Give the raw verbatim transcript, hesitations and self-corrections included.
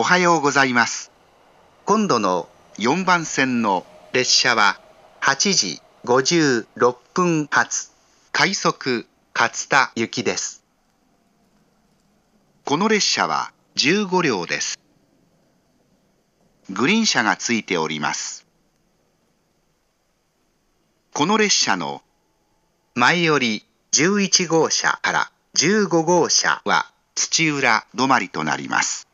おはようございます。今度のよんばん線の列車ははちじごじゅうろっぷん発快速勝田行きです。この列車はじゅうごりょうです。グリーン車がついております。この列車の前よりじゅういちごうしゃからじゅうごごうしゃは土浦止まりとなります。